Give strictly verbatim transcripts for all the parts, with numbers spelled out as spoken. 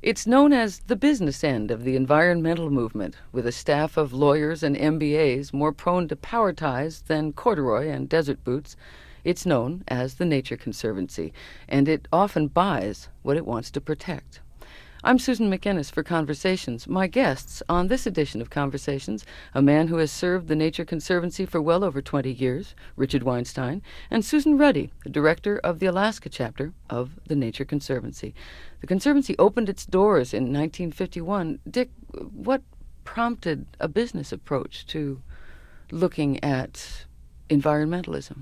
It's known as the business end of the environmental movement, with a staff of lawyers and M B As more prone to power ties than corduroy and desert boots. It's known as the Nature Conservancy, and it often buys what it wants to protect. I'm Susan McInnes for Conversations. My guests on this edition of Conversations, a man who has served the Nature Conservancy for well over twenty years, Richard Weinstein, and Susan Ruddy, the director of the Alaska chapter of the Nature Conservancy. The Conservancy opened its doors in nineteen fifty-one. Dick, what prompted a business approach to looking at environmentalism?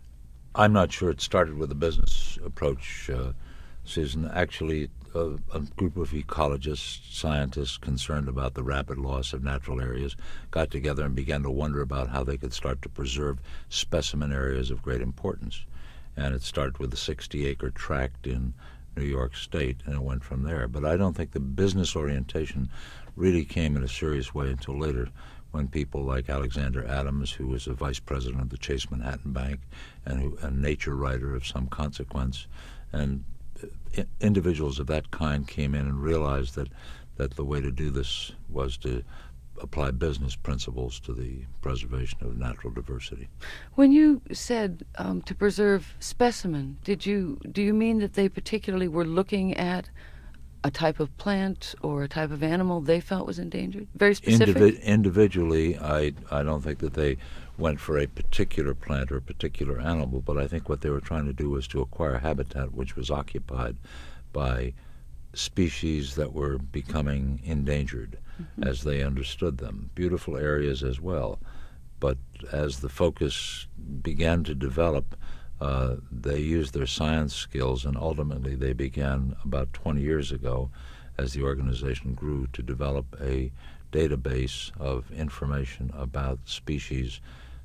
I'm not sure it started with a business approach, uh, Susan. Actually, a, a group of ecologists, scientists concerned about the rapid loss of natural areas got together and began to wonder about how they could start to preserve specimen areas of great importance. And it started with a sixty-acre tract in New York State, and it went from there. But I don't think the business orientation really came in a serious way until later, when people like Alexander Adams, who was a vice president of the Chase Manhattan Bank and who, a nature writer of some consequence, and I- individuals of that kind came in and realized that, that the way to do this was to apply business principles to the preservation of natural diversity. When you said um, to preserve specimen, did you do you mean that they particularly were looking at a type of plant or a type of animal they felt was endangered? Very specific? Indivi- individually, I, I don't think that they went for a particular plant or a particular animal, but I think what they were trying to do was to acquire habitat which was occupied by species that were becoming endangered mm-hmm. as they understood them. Beautiful areas as well. But as the focus began to develop, Uh, they used their science skills, and ultimately they began about twenty years ago, as the organization grew, to develop a database of information about species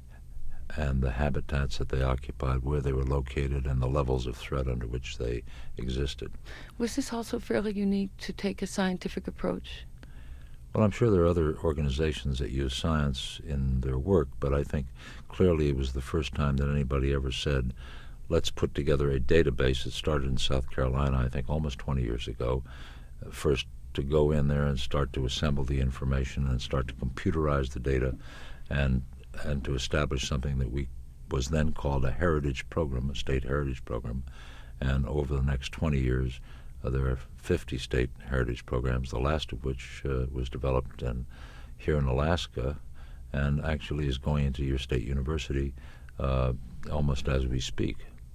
and the habitats that they occupied, where they were located, and the levels of threat under which they existed. Was this also fairly unique to take a scientific approach? Well, I'm sure there are other organizations that use science in their work, but I think clearly it was the first time that anybody ever said, let's put together a database. It started in South Carolina, I think, almost twenty years ago. Uh, first to go in there and start to assemble the information and start to computerize the data and and to establish something that we was then called a heritage program, a state heritage program. And over the next twenty years, Uh, there are fifty state heritage programs, the last of which uh, was developed in, here in Alaska, and actually is going into your state university uh, almost as we speak.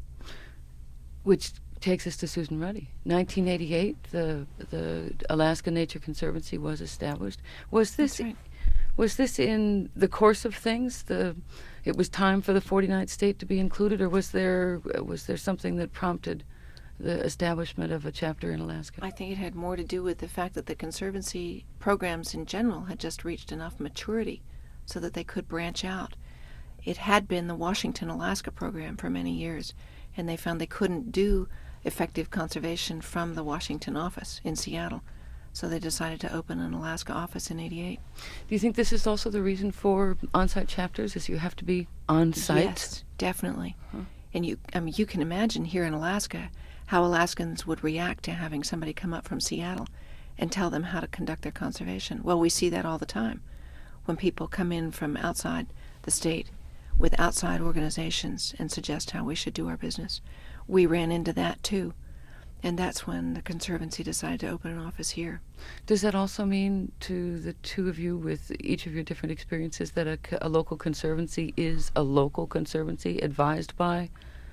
Which takes us to Susan Ruddy. nineteen eighty-eight, the the Alaska Nature Conservancy was established. Was this That's right. was this in the course of things? The it was time for the forty-ninth state to be included, or was there was there something that prompted the establishment of a chapter in Alaska? I think it had more to do with the fact that the Conservancy programs in general had just reached enough maturity so that they could branch out. It had been the Washington Alaska program for many years, and they found they couldn't do effective conservation from the Washington office in Seattle, so they decided to open an Alaska office in eighty-eight. Do you think this is also the reason for on-site chapters, is you have to be on-site? Yes, definitely. Huh. And you, I mean, you can imagine here in Alaska how Alaskans would react to having somebody come up from Seattle and tell them how to conduct their conservation. Well, we see that all the time when people come in from outside the state with outside organizations and suggest how we should do our business. We ran into that too, and that's when the Conservancy decided to open an office here. Does that also mean to the two of you, with each of your different experiences, that a, a local conservancy is a local conservancy advised by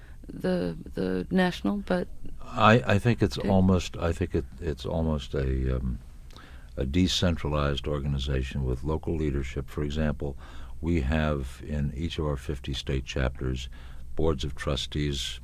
the the national? But I, I think it's Okay. almost I think it, it's almost a um, a decentralized organization with local leadership. For example, we have in each of our fifty state chapters boards of trustees,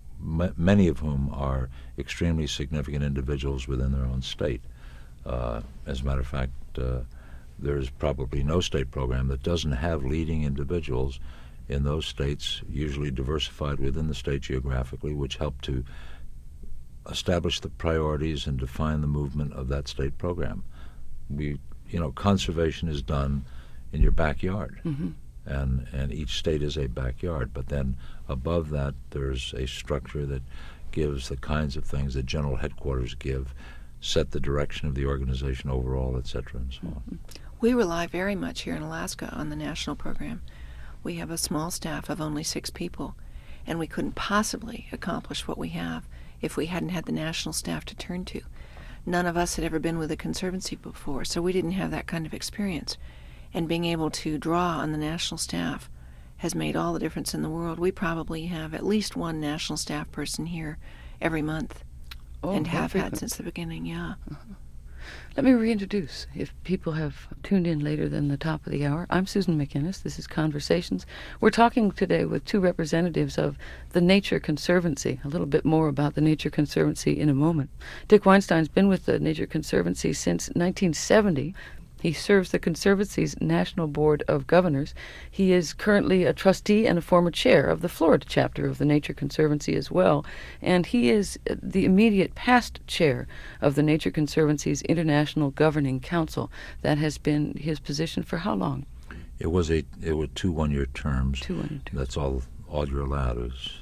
m- many of whom are extremely significant individuals within their own state. Uh, as a matter of fact, uh, there is probably no state program that doesn't have leading individuals in those states, usually diversified within the state geographically, which help to establish the priorities and define the movement of that state program. We, you know, conservation is done in your backyard, mm-hmm. and and each state is a backyard. But then above that, there's a structure that gives the kinds of things that general headquarters give set the direction of the organization overall, et cetera, and so on. We rely very much here in Alaska on the national program. We have a small staff of only six people, and we couldn't possibly accomplish what we have if we hadn't had the national staff to turn to. None of us had ever been with a conservancy before, so we didn't have that kind of experience. And being able to draw on the national staff has made all the difference in the world. We probably have at least one national staff person here every month, oh, and have frequent. had since the beginning, yeah. Uh-huh. Let me reintroduce, if people have tuned in later than the top of the hour. I'm Susan McInnes. This is Conversations. We're talking today with two representatives of the Nature Conservancy. A little bit more about the Nature Conservancy in a moment. Dick Weinstein's been with the Nature Conservancy since nineteen seventy. He serves the Conservancy's National Board of Governors. He is currently a trustee and a former chair of the Florida chapter of the Nature Conservancy as well. And he is the immediate past chair of the Nature Conservancy's International Governing Council. That has been his position for how long? It was a it were two one-year terms. Two one-year terms. That's all all you're allowed. Is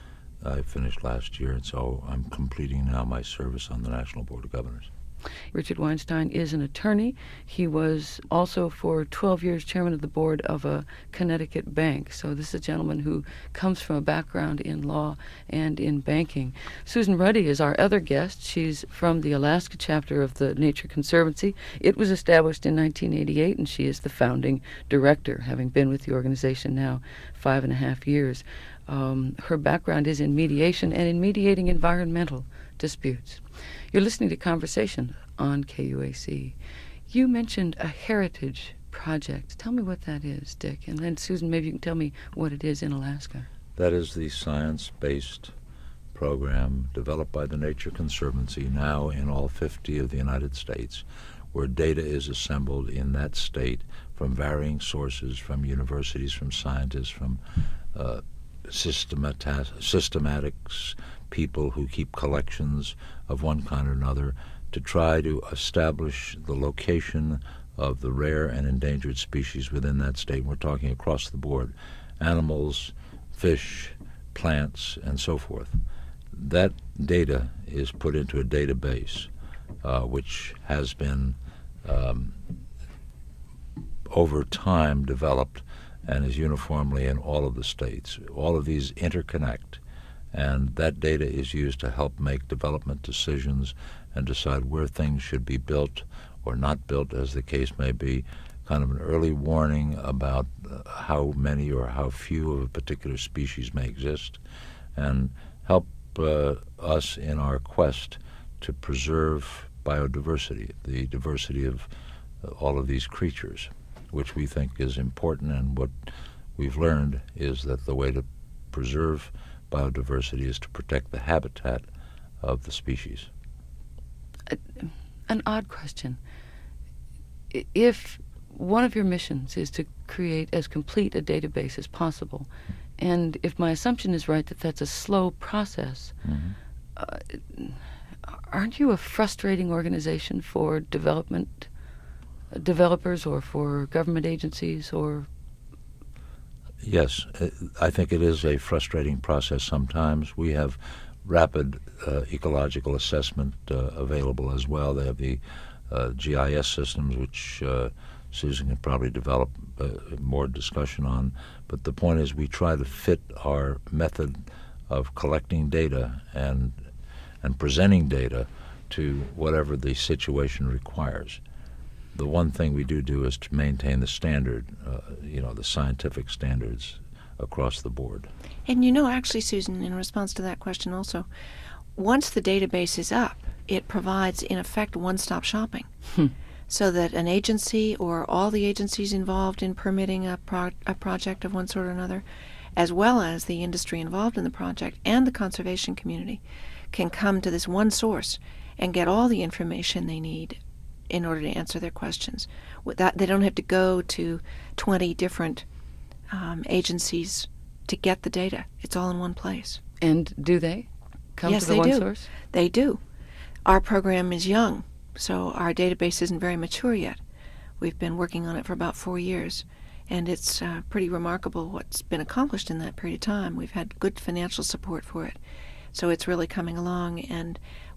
I finished last year, and so I'm completing now my service on the National Board of Governors. Richard Weinstein is an attorney. He was also for twelve years chairman of the board of a Connecticut bank. So this is a gentleman who comes from a background in law and in banking. Susan Ruddy is our other guest. She's from the Alaska chapter of the Nature Conservancy. It was established in nineteen eighty-eight, and she is the founding director, having been with the organization now five and a half years. Um, her background is in mediation and in mediating environmental disputes. You're listening to Conversation on K U A C. You mentioned a heritage project. Tell me what that is, Dick. And then, Susan, maybe you can tell me what it is in Alaska. That is the science-based program developed by the Nature Conservancy now in all fifty of the United States, where data is assembled in that state from varying sources, from universities, from scientists, from uh, systemata- systematics, people who keep collections of one kind or another, to try to establish the location of the rare and endangered species within that state. We're talking across the board, animals, fish, plants, and so forth. That data is put into a database uh, which has been um, over time developed and is uniformly in all of the states. All of these interconnect, and that data is used to help make development decisions and decide where things should be built or not built, as the case may be, kind of an early warning about uh, how many or how few of a particular species may exist, and help uh, us in our quest to preserve biodiversity, the diversity of uh, all of these creatures, which we think is important. And what we've learned is that the way to preserve biodiversity is to protect the habitat of the species. Uh, an odd question. If one of your missions is to create as complete a database as possible, and if my assumption is right that that's a slow process, Mm-hmm. uh, aren't you a frustrating organization for development uh, developers or for government agencies or Yes, I think it is a frustrating process sometimes. We have rapid uh, ecological assessment uh, available as well. They have the uh, G I S systems, which uh, Susan can probably develop uh, more discussion on. But the point is we try to fit our method of collecting data and and presenting data to whatever the situation requires. The one thing we do do is to maintain the standard, uh, you know, the scientific standards across the board. And you know, actually, Susan, in response to that question also, once the database is up, it provides, in effect, one-stop shopping. Hmm. So that an agency or all the agencies involved in permitting a, pro- a project of one sort or another, as well as the industry involved in the project and the conservation community, can come to this one source and get all the information they need in order to answer their questions. Without, they don't have to go to twenty different um, agencies to get the data. It's all in one place. And do they come Yes, to the they one do. source? They do. Our program is young, so our database isn't very mature yet. We've been working on it for about four years, and it's uh, pretty remarkable what's been accomplished in that period of time. We've had good financial support for it, so it's really coming along, and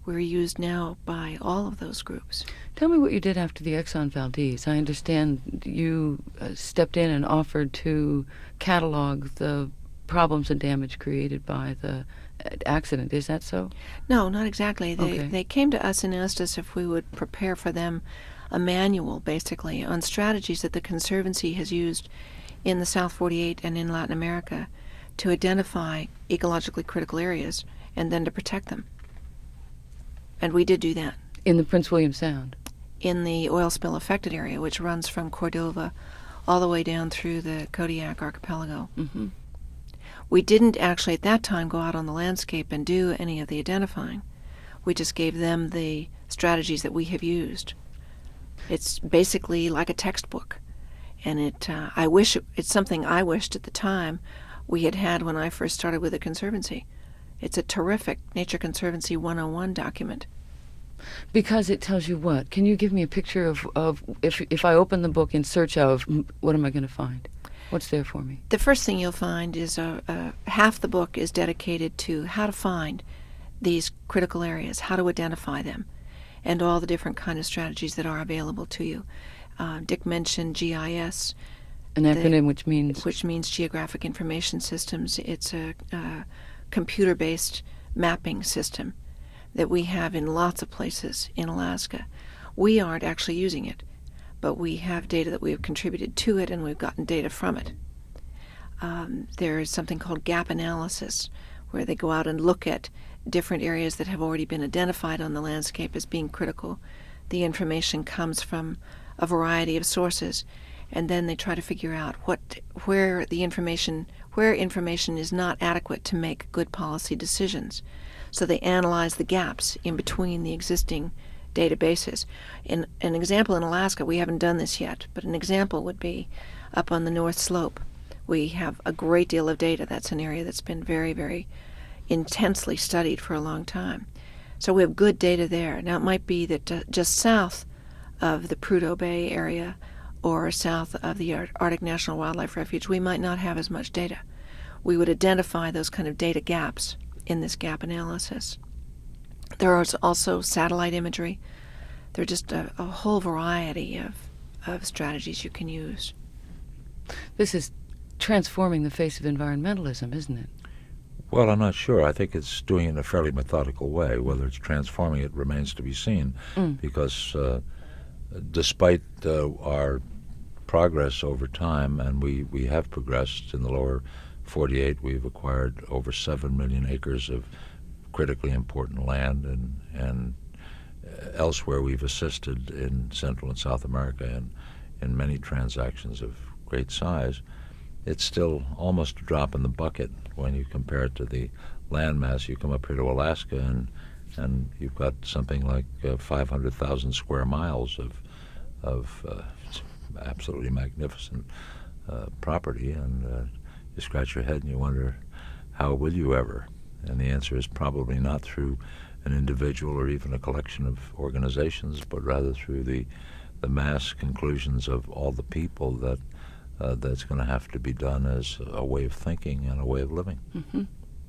We're used now by all of those groups. Tell me what you did after the Exxon Valdez. I understand you uh, stepped in and offered to catalog the problems and damage created by the uh, accident. Is that so? No, not exactly. They Okay. they came to us and asked us if we would prepare for them a manual, basically, on strategies that the Conservancy has used in the South forty-eight and in Latin America to identify ecologically critical areas and then to protect them. And we did do that In the Prince William Sound. in the oil spill affected area, which runs from Cordova all the way down through the Kodiak archipelago. Mm-hmm. We didn't actually at that time go out on the landscape and do any of the identifying. We just gave them the strategies that we have used. It's basically like a textbook. And it, uh, I wish it, it's something I wished at the time we had had when I first started with the Conservancy. It's a terrific Nature Conservancy one oh one document. Because it tells you what? Can you give me a picture of, of if if I open the book in search of, m- what am I going to find? What's there for me? The first thing you'll find is uh, uh, half the book is dedicated to how to find these critical areas, how to identify them, and all the different kind of strategies that are available to you. Uh, Dick mentioned G I S, An acronym which means which means Geographic Information Systems. It's a, a computer-based mapping system that we have in lots of places in Alaska. We aren't actually using it, but we have data that we have contributed to it, and we've gotten data from it. Um, there is something called gap analysis, where they go out and look at different areas that have already been identified on the landscape as being critical. The information comes from a variety of sources, and then they try to figure out what, where the information, where information is not adequate to make good policy decisions. So they analyze the gaps in between the existing databases. In an example in Alaska, we haven't done this yet, but an example would be up on the North Slope. We have a great deal of data. That's an area that's been very, very intensely studied for a long time. So we have good data there. Now, it might be that uh, just south of the Prudhoe Bay area or south of the Ar- Arctic National Wildlife Refuge, we might not have as much data. We would identify those kind of data gaps in this gap analysis. There is also satellite imagery. There are just a, a whole variety of, of strategies you can use. this is transforming the face of environmentalism, isn't it? Well, I'm not sure. I think it's doing it in a fairly methodical way. Whether it's transforming it remains to be seen, Mm. because uh, despite uh, our progress over time, and we, we have progressed in the lower forty-eight, we've acquired over seven million acres of critically important land, and, and uh, elsewhere we've assisted in Central and South America in, in many transactions of great size. It's still almost a drop in the bucket when you compare it to the land mass. You come up here to Alaska, and and you've got something like uh, five hundred thousand square miles of of uh, absolutely magnificent uh, property, and uh, you scratch your head and you wonder, how will you ever? And the answer is probably not through an individual or even a collection of organizations, but rather through the the mass conclusions of all the people that uh, that's going to have to be done as a way of thinking and a way of living. Mm-hmm.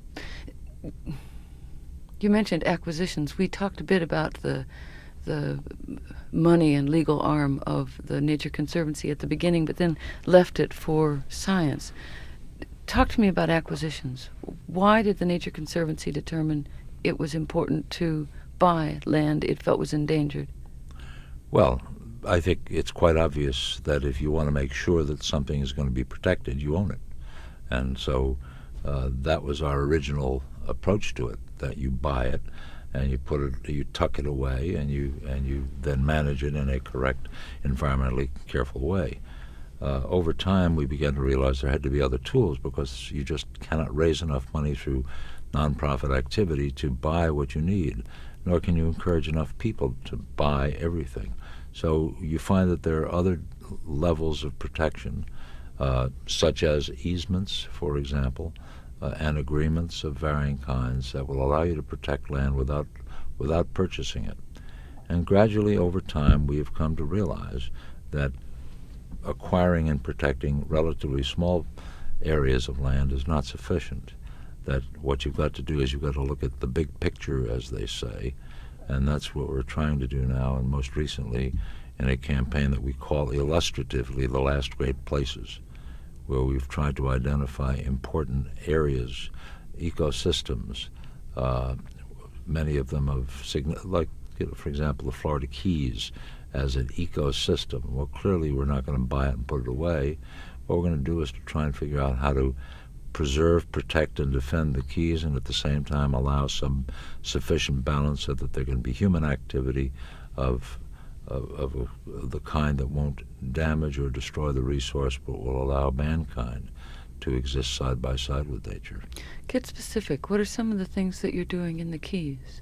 You mentioned acquisitions. We talked a bit about the the money and legal arm of the Nature Conservancy at the beginning, but then left it for science. Talk to me about acquisitions. Why did the Nature Conservancy determine it was important to buy land it felt was endangered? Well, I think it's quite obvious that if you want to make sure that something is going to be protected, you own it. And so uh, that was our original approach to it, that you buy it and you put it, you tuck it away, and you and you then manage it in a correct, environmentally careful way. Uh, over time, we began to realize there had to be other tools, because you just cannot raise enough money through nonprofit activity to buy what you need, nor can you encourage enough people to buy everything. So you find that there are other levels of protection, uh, such as easements, for example, uh, and agreements of varying kinds that will allow you to protect land without without purchasing it. And gradually, over time, we have come to realize that acquiring and protecting relatively small areas of land is not sufficient. That what you've got to do is you've got to look at the big picture, as they say, And that's what we're trying to do now, and most recently in a campaign that we call illustratively The Last Great Places, where we've tried to identify important areas, ecosystems, uh, many of them of, sign- like, you know, for example, the Florida Keys as an ecosystem. Well, clearly we're not going to buy it and put it away. What we're going to do is to try and figure out how to preserve, protect, and defend the Keys, and at the same time allow some sufficient balance so that there can be human activity of of, of, of the kind that won't damage or destroy the resource, but will allow mankind to exist side by side with nature. Get specific. What are some of the things that you're doing in the Keys?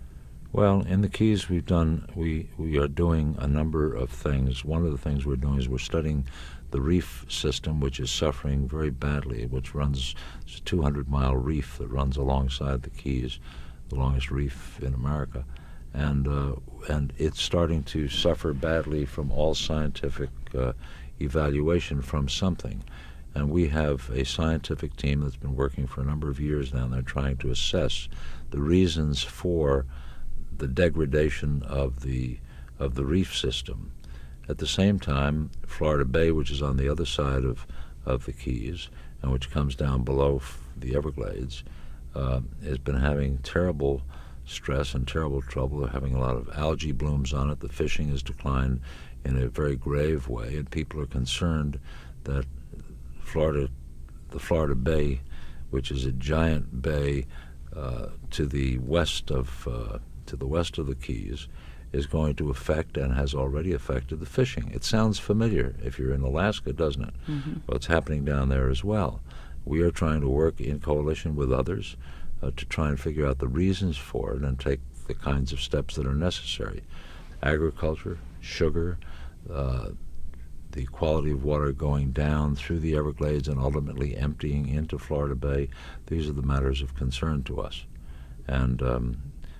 Well, in the Keys, we've done we we are doing a number of things. One of the things we're doing is we're studying the reef system, which is suffering very badly, which runs, it's a two hundred mile reef that runs alongside the Keys, the longest reef in America. And uh, and it's starting to suffer badly from all scientific uh, evaluation from something. And we have a scientific team that's been working for a number of years now, and they're trying to assess the reasons for the degradation of the of the reef system. At the same time, Florida Bay, which is on the other side of, of the Keys, and which comes down below the Everglades, uh, has been having terrible stress and terrible trouble. They're having a lot of algae blooms on it. The fishing has declined in a very grave way, and people are concerned that Florida, the Florida Bay, which is a giant bay uh, to the west of uh, to the west of the Keys, is going to affect and has already affected the fishing. It sounds familiar if you're in Alaska, doesn't it? Mm-hmm. Well, it's happening down there as well. We are trying to work in coalition with others uh, to try and figure out the reasons for it and take the kinds of steps that are necessary. Agriculture, sugar, uh, the quality of water going down through the Everglades and ultimately emptying into Florida Bay, these are the matters of concern to us. And um,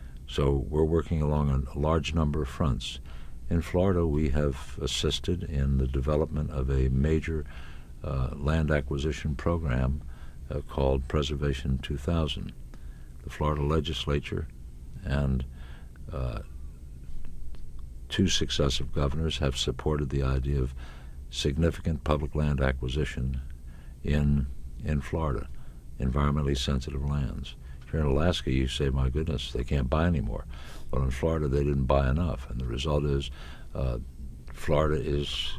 so we're working along a large number of fronts. In Florida, we have assisted in the development of a major uh, land acquisition program uh, called Preservation two thousand. The Florida legislature and uh, two successive governors have supported the idea of significant public land acquisition in in Florida, environmentally sensitive lands. Here in Alaska, you say, my goodness, they can't buy anymore. Well, in Florida, they didn't buy enough, and the result is uh, Florida is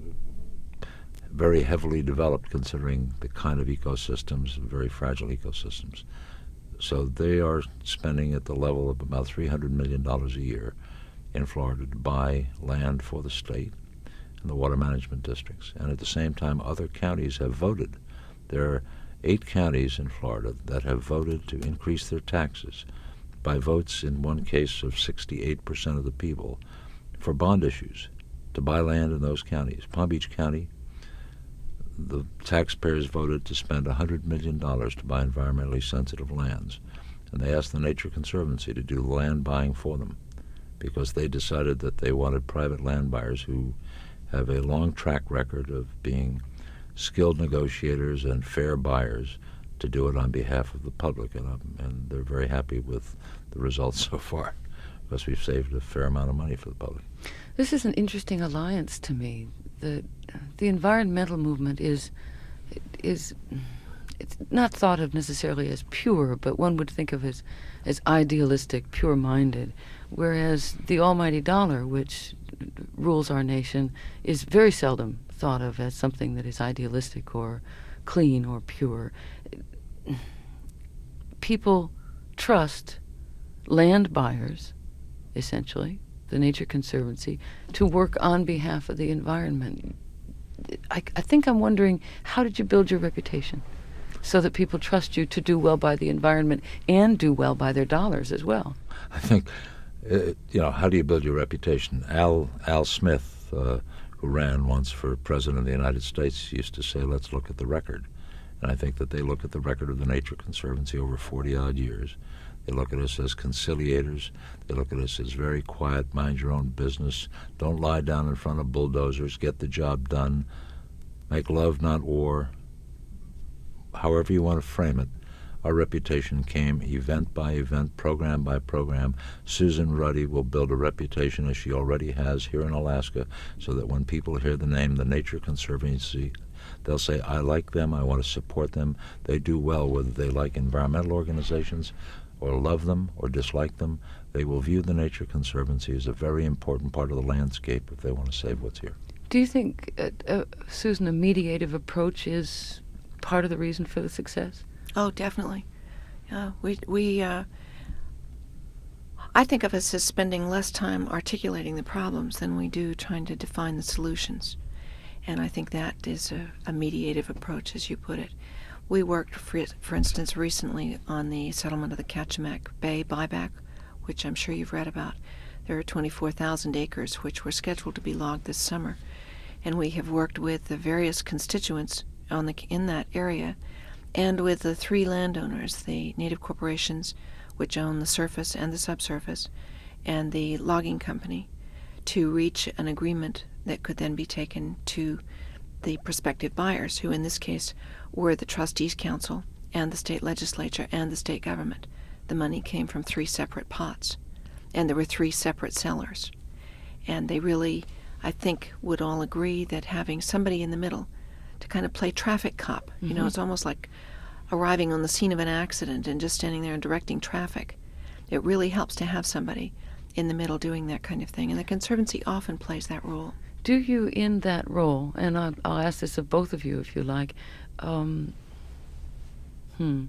very heavily developed considering the kind of ecosystems, very fragile ecosystems. So they are spending at the level of about three hundred million dollars a year in Florida to buy land for the state and the water management districts. And at the same time, other counties have voted. There are eight counties in Florida that have voted to increase their taxes by votes, in one case of sixty-eight percent of the people, for bond issues to buy land in those counties. Palm Beach County, the taxpayers voted to spend one hundred million dollars to buy environmentally sensitive lands. And they asked the Nature Conservancy to do the land buying for them because they decided that they wanted private land buyers who have a long track record of being skilled negotiators and fair buyers to do it on behalf of the public, and, um, and they're very happy with the results so far because we've saved a fair amount of money for the public. This is an interesting alliance to me. The the environmental movement is is it's not thought of necessarily as pure, but one would think of as as idealistic, pure-minded, whereas the almighty dollar, which rules our nation, is very seldom thought of as something that is idealistic or clean or pure. People trust land buyers, essentially, the Nature Conservancy, to work on behalf of the environment. I, I think I'm wondering, how did you build your reputation so that people trust you to do well by the environment and do well by their dollars as well? I think, uh, you know, how do you build your reputation? Al Al Smith, uh, who ran once for president of the United States, used to say, let's look at the record. And I think that they look at the record of the Nature Conservancy over forty-odd years. They look at us as conciliators. They look at us as very quiet, mind your own business, don't lie down in front of bulldozers, get the job done, make love, not war. However you want to frame it, Our reputation came event by event, program by program. Susan Ruddy will build a reputation, as she already has here in Alaska, so that when people hear the name, the Nature Conservancy, they'll say, I like them, I want to support them. They do well, whether they like environmental organizations or love them or dislike them. They will view the Nature Conservancy as a very important part of the landscape if they want to save what's here. Do you think, uh, uh, Susan, a mediative approach is part of the reason for the success? Oh, definitely. Uh, we, we uh, I think of us as spending less time articulating the problems than we do trying to define the solutions. And I think that is a, a mediative approach, as you put it. We worked, for, for instance, recently on the settlement of the Kachemak Bay buyback, which I'm sure you've read about. There are twenty-four thousand acres which were scheduled to be logged this summer. And we have worked with the various constituents on the, in that area and with the three landowners, the native corporations, which own the surface and the subsurface, and the logging company, to reach an agreement that could then be taken to the prospective buyers, who in this case were the Trustees Council and the state legislature and the state government. The money came from three separate pots, and there were three separate sellers. And they really, I think, would all agree that having somebody in the middle to kind of play traffic cop, you mm-hmm. know, it's almost like arriving on the scene of an accident and just standing there and directing traffic. It really helps to have somebody in the middle doing that kind of thing, and the Conservancy often plays that role. Do you, in that role, and I'll, I'll ask this of both of you if you like, um, hmm,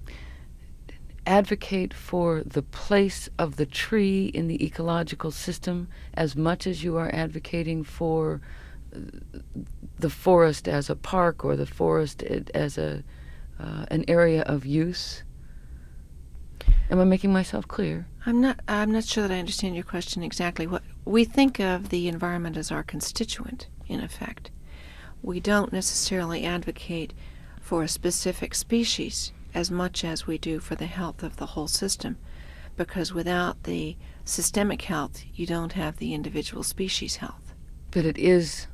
advocate for the place of the tree in the ecological system as much as you are advocating for the forest as a park or the forest as a uh, an area of use? Am I making myself clear? I'm not. I'm not sure that I understand your question exactly. What we think of the environment as our constituent, in effect. We don't necessarily advocate for a specific species as much as we do for the health of the whole system, because without the systemic health, you don't have the individual species health. But it is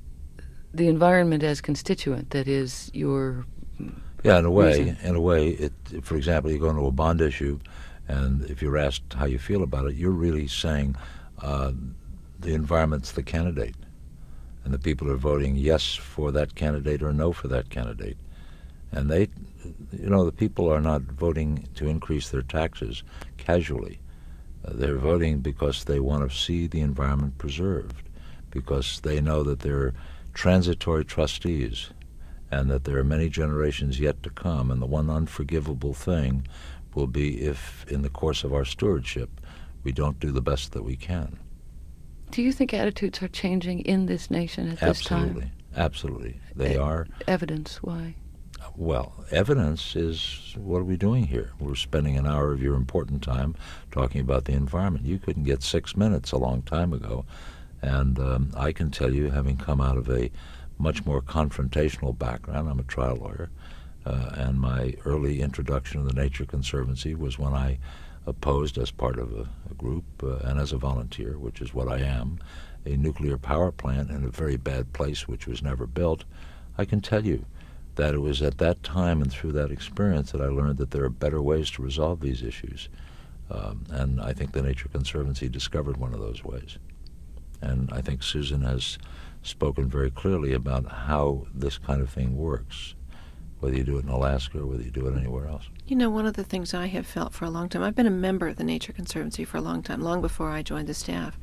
the environment as constituent that is your yeah, in a way. reason. In a way, it. For example, you go into a bond issue, and if you're asked how you feel about it, you're really saying uh, the environment's the candidate, and the people are voting yes for that candidate or no for that candidate. And they, you know, the people are not voting to increase their taxes casually. Uh, they're voting because they want to see the environment preserved, because they know that they're transitory trustees and that there are many generations yet to come. And the one unforgivable thing will be if, in the course of our stewardship, we don't do the best that we can. Do you think attitudes are changing in this nation at this time? Absolutely. Absolutely. They E- are. Evidence, why? Well, evidence is, what are we doing here? We're spending an hour of your important time talking about the environment. You couldn't get six minutes a long time ago. And um, I can tell you, having come out of a much more confrontational background, I'm a trial lawyer, uh, and my early introduction to the Nature Conservancy was when I opposed, as part of a, a group uh, and as a volunteer, which is what I am, a nuclear power plant in a very bad place which was never built. I can tell you that it was at that time and through that experience that I learned that there are better ways to resolve these issues. Um, and I think the Nature Conservancy discovered one of those ways. And I think Susan has spoken very clearly about how this kind of thing works, whether you do it in Alaska or whether you do it anywhere else. You know, one of the things I have felt for a long time, I've been a member of the Nature Conservancy for a long time, long before I joined the staff.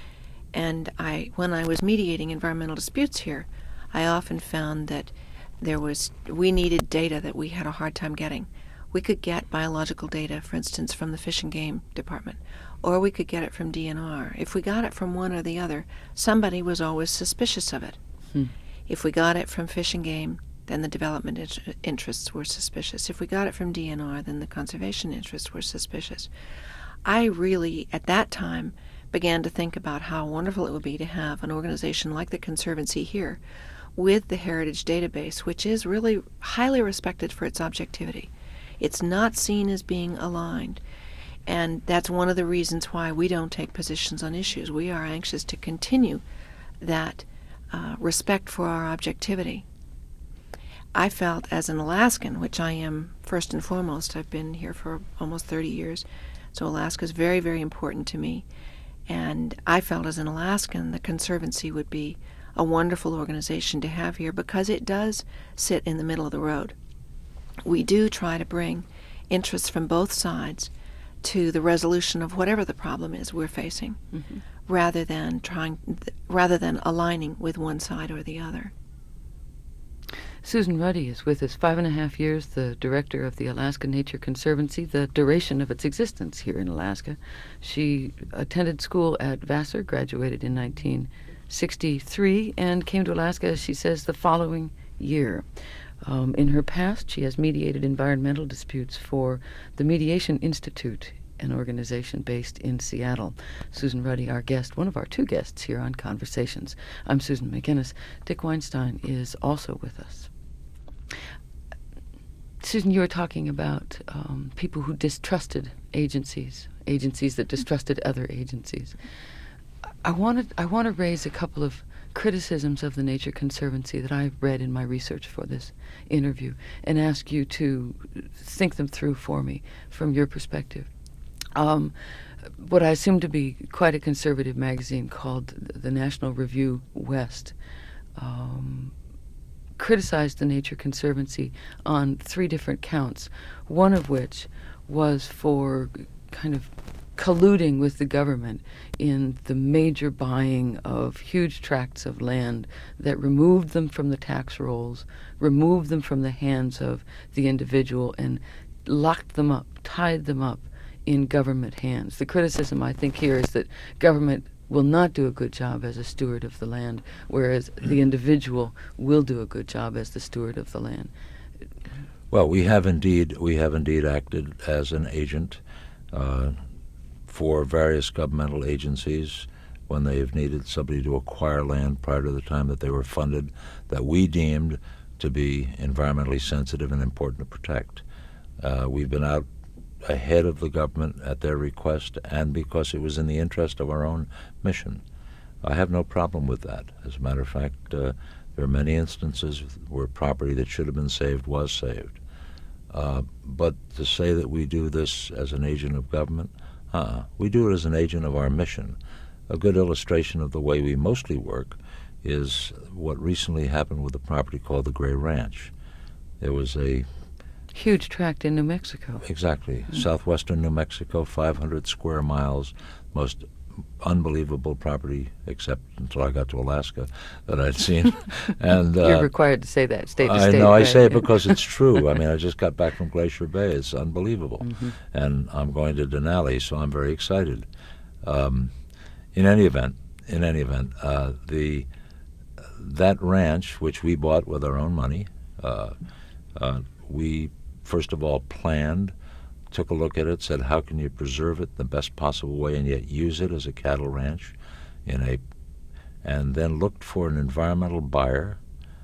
And I, when I was mediating environmental disputes here, I often found that there was, we needed data that we had a hard time getting. We could get biological data, for instance, from the Fish and Game Department, or we could get it from D N R. If we got it from one or the other, somebody was always suspicious of it. Hmm. If we got it from Fish and Game, then the development in- interests were suspicious. If we got it from D N R, then the conservation interests were suspicious. I really, at that time, began to think about how wonderful it would be to have an organization like the Conservancy here with the Heritage Database, which is really highly respected for its objectivity. It's not seen as being aligned. And that's one of the reasons why we don't take positions on issues. We are anxious to continue that uh, respect for our objectivity. I felt as an Alaskan, which I am first and foremost, I've been here for almost thirty years, so Alaska is very, very important to me. And I felt as an Alaskan the Conservancy would be a wonderful organization to have here because it does sit in the middle of the road. We do try to bring interests from both sides to the resolution of whatever the problem is we're facing, mm-hmm. rather than trying, rather than aligning with one side or the other. Susan Ruddy is with us, five and a half years, the director of the Alaska Nature Conservancy, the duration of its existence here in Alaska. She attended school at Vassar, graduated in nineteen sixty-three, and came to Alaska, as she says, the following year. Um, in her past, she has mediated environmental disputes for the Mediation Institute, an organization based in Seattle. Susan Ruddy, our guest, one of our two guests here on Conversations. I'm Susan McGinnis. Dick Weinstein is also with us. Susan, you were talking about um, people who distrusted agencies, agencies that distrusted other agencies. I wanted, I want to raise a couple of criticisms of the Nature Conservancy that I've read in my research for this interview and ask you to think them through for me from your perspective. Um, what I assume to be quite a conservative magazine called the National Review West um, criticized the Nature Conservancy on three different counts, one of which was for kind of colluding with the government in the major buying of huge tracts of land that removed them from the tax rolls, removed them from the hands of the individual, and locked them up, tied them up in government hands. The criticism, I think, here is that government will not do a good job as a steward of the land, whereas the individual will do a good job as the steward of the land. Well, we have indeed we have indeed acted as an agent uh, for various governmental agencies when they have needed somebody to acquire land prior to the time that they were funded that we deemed to be environmentally sensitive and important to protect. Uh, we've been out ahead of the government at their request and because it was in the interest of our own mission. I have no problem with that. As a matter of fact, uh, there are many instances where property that should have been saved was saved. Uh, but to say that we do this as an agent of government, uh-uh. We do it as an agent of our mission. A good illustration of the way we mostly work is what recently happened with a property called the Gray Ranch. There was a huge tract in New Mexico. Exactly. Mm-hmm. Southwestern New Mexico, five hundred square miles, most unbelievable property, except until I got to Alaska, that I'd seen. And uh, you're required to say that, state to I state. know, right? I say it because it's true. I mean, I just got back from Glacier Bay. It's unbelievable. Mm-hmm. And I'm going to Denali, so I'm very excited. Um, in any event, in any event, uh, the that ranch, which we bought with our own money, uh, uh, we first of all planned, took a look at it, said how can you preserve it the best possible way and yet use it as a cattle ranch, in a, and then looked for an environmental buyer,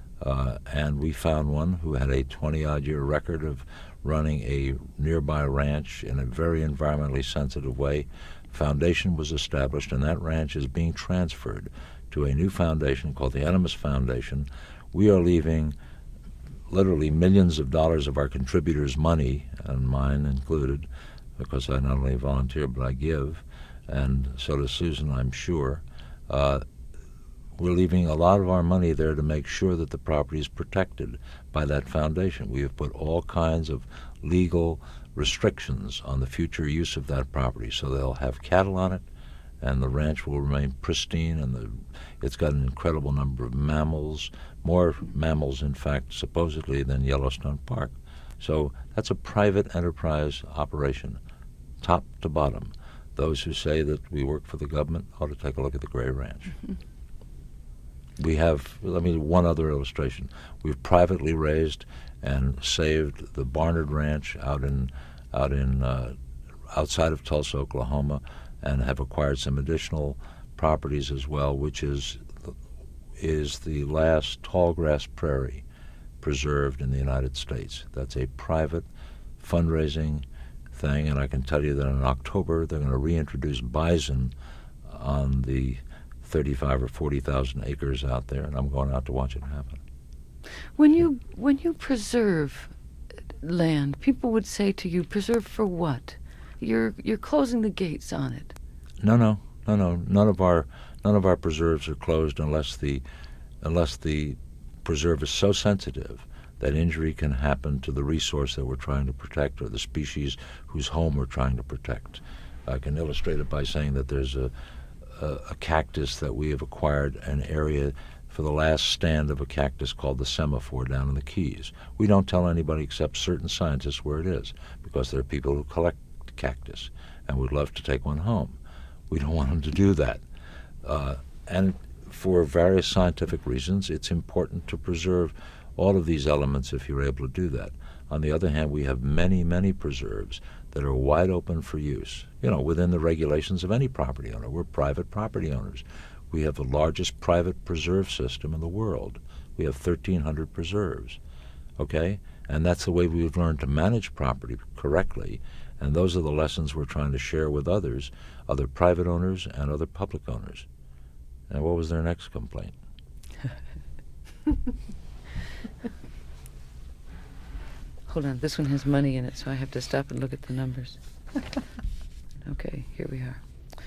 uh, and we found one who had a twenty-odd year record of running a nearby ranch in a very environmentally sensitive way. Foundation was established, and that ranch is being transferred to a new foundation called the Animas Foundation. We are leaving literally millions of dollars of our contributors' money, and mine included, because I not only volunteer but I give, and so does Susan, I'm sure. Uh, we're leaving a lot of our money there to make sure that the property is protected by that foundation. We have put all kinds of legal restrictions on the future use of that property, so they'll have cattle on it, and the ranch will remain pristine, and the, it's got an incredible number of mammals, more mammals, in fact, supposedly, than Yellowstone Park. So that's a private enterprise operation, top to bottom. Those who say that we work for the government ought to take a look at the Gray Ranch. Mm-hmm. We have, let me do one other illustration. We've privately raised and saved the Barnard Ranch out in, out in uh, outside of Tulsa, Oklahoma, and have acquired some additional properties as well, which is is the last tallgrass prairie preserved in the United States. That's a private fundraising thing, and I can tell you that in October they're going to reintroduce bison on the thirty-five or forty thousand acres out there, and I'm going out to watch it happen. When you when you preserve land, people would say to you, preserve for what? You're you're closing the gates on it. No, no, no, no. None of our none of our preserves are closed unless the unless the preserve is so sensitive that injury can happen to the resource that we're trying to protect or the species whose home we're trying to protect. I can illustrate it by saying that there's a, a, a cactus that we have acquired an area for the last stand of a cactus called the semaphore down in the Keys. We don't tell anybody except certain scientists where it is because there are people who collect cactus and would love to take one home. We don't want them to do that. Uh, and for various scientific reasons, it's important to preserve all of these elements if you're able to do that. On the other hand, we have many, many preserves that are wide open for use, you know, within the regulations of any property owner. We're private property owners. We have the largest private preserve system in the world. We have thirteen hundred preserves, okay? And that's the way we've learned to manage property correctly, and those are the lessons we're trying to share with others, other private owners and other public owners. And what was their next complaint? Hold on, this one has money in it, so I have to stop and look at the numbers. Okay, here we are.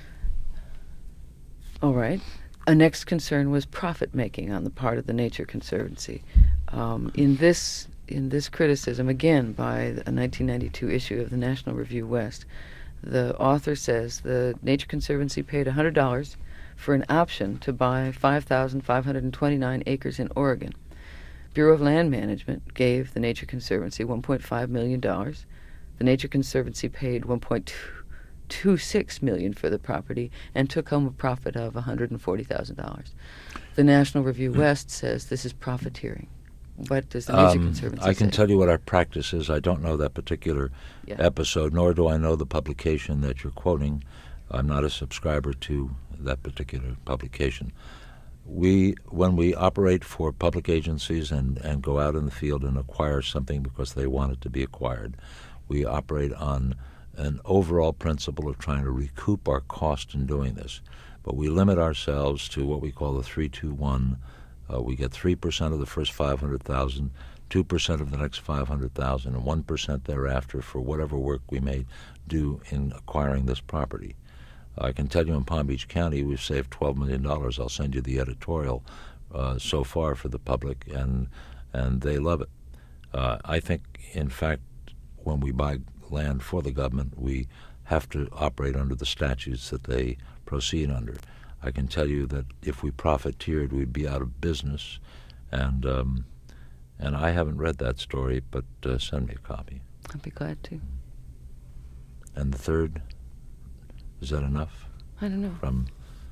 All right. A next concern was profit-making on the part of the Nature Conservancy. Um, in this in this criticism, again by a nineteen ninety-two issue of the National Review West, the author says the Nature Conservancy paid one hundred dollars for an option to buy five thousand five hundred twenty-nine acres in Oregon. Bureau of Land Management gave the Nature Conservancy one point five million dollars. The Nature Conservancy paid one point two six million dollars for the property and took home a profit of one hundred forty thousand dollars. The National Review West says this is profiteering. What does the Nature Um, Conservancy I can say? tell you what our practice is. I don't know that particular Yeah. episode, nor do I know the publication that you're quoting. I'm not a subscriber to that particular publication. We, when we operate for public agencies and, and go out in the field and acquire something because they want it to be acquired, we operate on an overall principle of trying to recoup our cost in doing this. But we limit ourselves to what we call the three two one. Uh, we get three percent of the first five hundred thousand, two percent of the next five hundred thousand, and one percent thereafter for whatever work we may do in acquiring this property. I can tell you in Palm Beach County we've saved twelve million dollars. I'll send you the editorial uh, so far for the public, and and they love it. Uh, I think, in fact, when we buy land for the government, we have to operate under the statutes that they proceed under. I can tell you that if we profiteered, we'd be out of business, and um, and I haven't read that story, but uh, send me a copy. I'd be glad to. And the third, is that enough? I don't know. From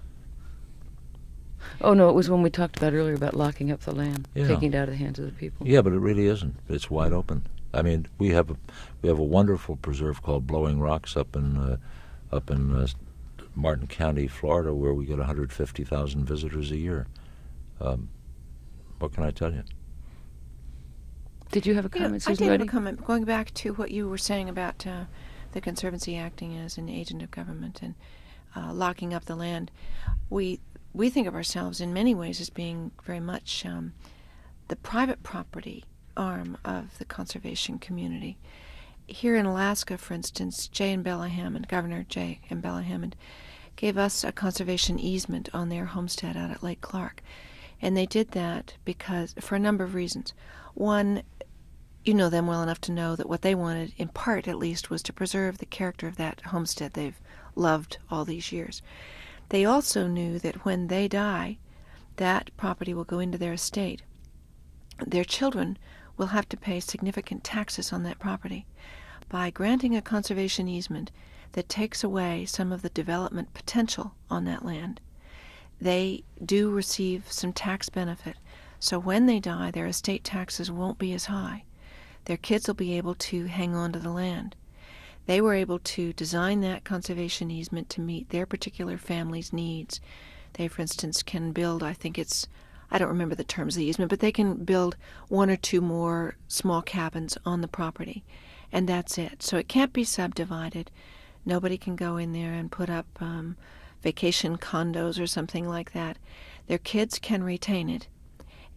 Oh, no, it was when we talked about earlier about locking up the land, Yeah. taking it out of the hands of the people. Yeah, but it really isn't. It's wide open. I mean, we have a we have a wonderful preserve called Blowing Rocks up in uh, up in uh, Martin County, Florida, where we get one hundred fifty thousand visitors a year. Um, what can I tell you? Did you have a You know, comment, I Susan did have a Reddy? comment. Going back to what you were saying about uh, the Conservancy acting as an agent of government and uh, locking up the land, we we think of ourselves in many ways as being very much um, the private property arm of the conservation community. Here in Alaska, for instance, Jay and Bella Hammond, Governor Jay and Bella Hammond, gave us a conservation easement on their homestead out at Lake Clark. And they did that because, for a number of reasons. One, you know them well enough to know that what they wanted, in part at least, was to preserve the character of that homestead they've loved all these years. They also knew that when they die, that property will go into their estate. Their children will have to pay significant taxes on that property. By granting a conservation easement that takes away some of the development potential on that land, they do receive some tax benefit. So when they die, their estate taxes won't be as high. Their kids will be able to hang on to the land. They were able to design that conservation easement to meet their particular family's needs. They, for instance, can build, I think it's, I don't remember the terms of the easement, but they can build one or two more small cabins on the property, and that's it. So it can't be subdivided. Nobody can go in there and put up um, vacation condos or something like that. Their kids can retain it,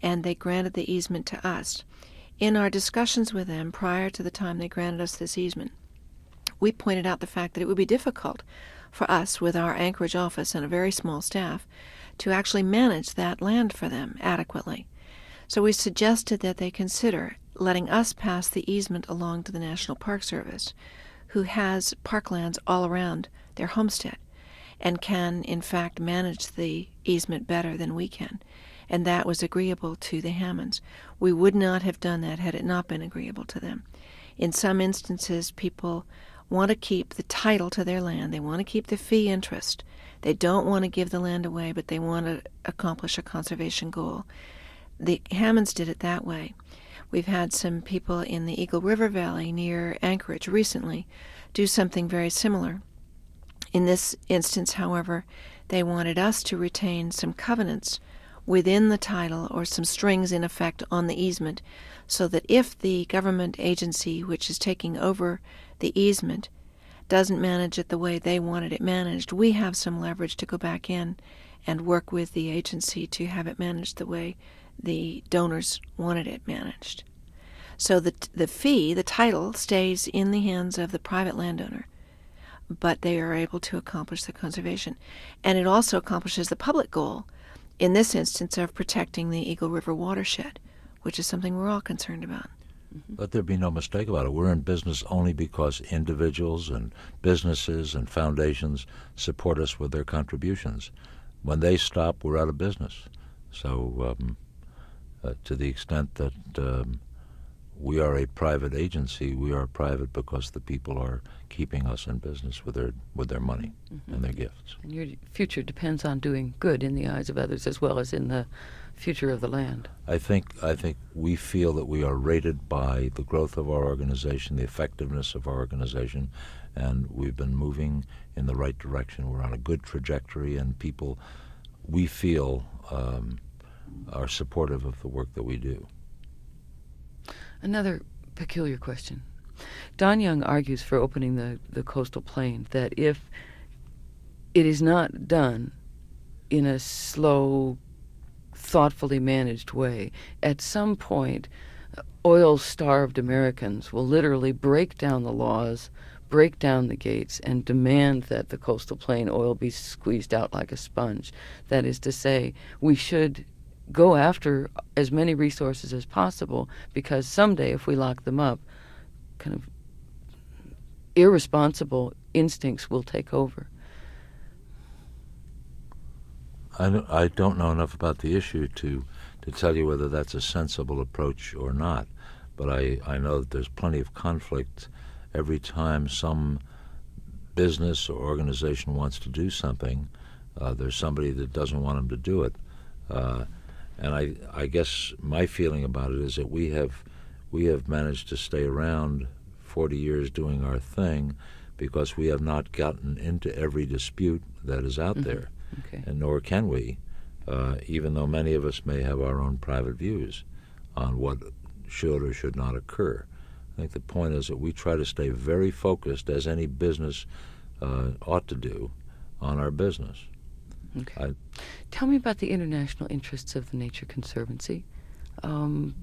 and they granted the easement to us. In our discussions with them prior to the time they granted us this easement, we pointed out the fact that it would be difficult for us, with our Anchorage office and a very small staff, to actually manage that land for them adequately. So we suggested that they consider letting us pass the easement along to the National Park Service, who has parklands all around their homestead and can, in fact, manage the easement better than we can. And that was agreeable to the Hammonds. We would not have done that had it not been agreeable to them. In some instances, people want to keep the title to their land. They want to keep the fee interest. They don't want to give the land away, but they want to accomplish a conservation goal. The Hammonds did it that way. We've had some people in the Eagle River Valley near Anchorage recently do something very similar. In this instance, however, they wanted us to retain some covenants within the title, or some strings in effect on the easement, so that if the government agency which is taking over the easement doesn't manage it the way they wanted it managed, we have some leverage to go back in and work with the agency to have it managed the way the donors wanted it managed. So the, the fee, the title, stays in the hands of the private landowner, but they are able to accomplish the conservation. And it also accomplishes the public goal, in this instance, of protecting the Eagle River watershed, which is something we're all concerned about. Let there be no mistake about it. We're in business only because individuals and businesses and foundations support us with their contributions. When they stop, we're out of business. So um, uh, to the extent that um, we are a private agency, we are private because the people are keeping us in business with their with their money mm-hmm. and their gifts. And your future depends on doing good in the eyes of others as well as in the future of the land. I think I think we feel that we are rated by the growth of our organization, the effectiveness of our organization, and we've been moving in the right direction. We're on a good trajectory, and people, we feel, um, are supportive of the work that we do. Another peculiar question. Don Young argues for opening the, the coastal plain, that if it is not done in a slow, thoughtfully managed way, at some point, oil-starved Americans will literally break down the laws, break down the gates, and demand that the coastal plain oil be squeezed out like a sponge. That is to say, we should go after as many resources as possible, because someday if we lock them up, kind of irresponsible instincts will take over. I don't, I don't know enough about the issue to, to tell you whether that's a sensible approach or not, but I, I know that there's plenty of conflict every time some business or organization wants to do something. Uh, there's somebody that doesn't want them to do it. Uh, And I, I guess my feeling about it is that we have we have managed to stay around forty years doing our thing because we have not gotten into every dispute that is out mm-hmm. there, okay. and nor can we, uh, even though many of us may have our own private views on what should or should not occur. I think the point is that we try to stay very focused, as any business uh, ought to do, on our business. Okay. I, Tell me about the international interests of the Nature Conservancy. Um,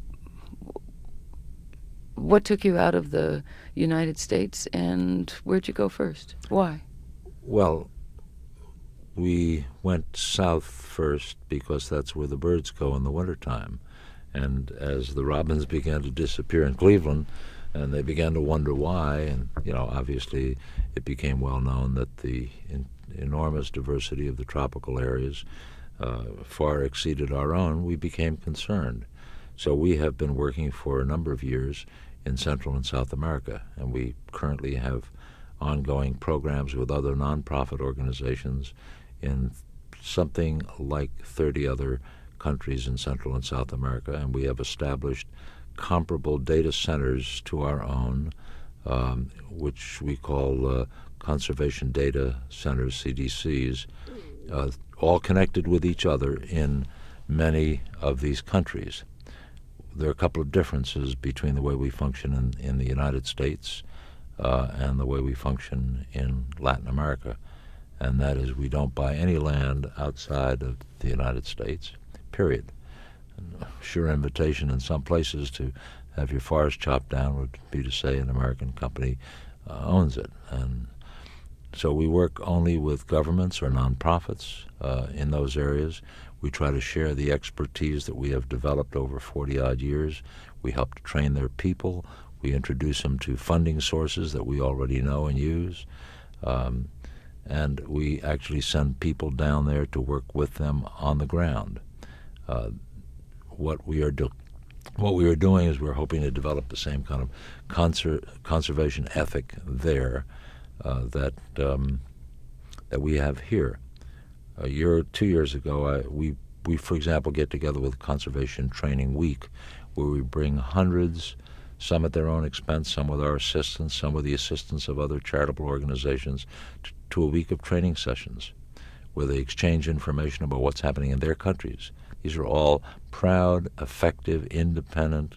what took you out of the United States, and where'd you go first? Why? Well, we went south first because that's where the birds go in the wintertime. And as the robins began to disappear in Cleveland, and they began to wonder why, and, you know, obviously it became well known that the in, enormous diversity of the tropical areas uh, far exceeded our own, we became concerned. So we have been working for a number of years in Central and South America, and we currently have ongoing programs with other nonprofit organizations in something like thirty other countries in Central and South America, and we have established comparable data centers to our own, um, which we call uh, Conservation Data Centers, C D Cs, uh, all connected with each other in many of these countries. There are a couple of differences between the way we function in, in the United States uh, and the way we function in Latin America, and that is we don't buy any land outside of the United States, period. sure invitation in some places to have your forest chopped down would be to say an American company uh, owns it. And so we work only with governments or nonprofits uh, in those areas. We try to share the expertise that we have developed over forty-odd years. We help to train their people. We introduce them to funding sources that we already know and use. Um, and we actually send people down there to work with them on the ground. Uh, what we are doing What we are doing is we're hoping to develop the same kind of conser- conservation ethic there uh, that um, that we have here. A year or two years ago, I, we we for example get together with Conservation Training Week, where we bring hundreds, some at their own expense, some with our assistance, some with the assistance of other charitable organizations, to, to a week of training sessions, where they exchange information about what's happening in their countries. These are all proud, effective, independent,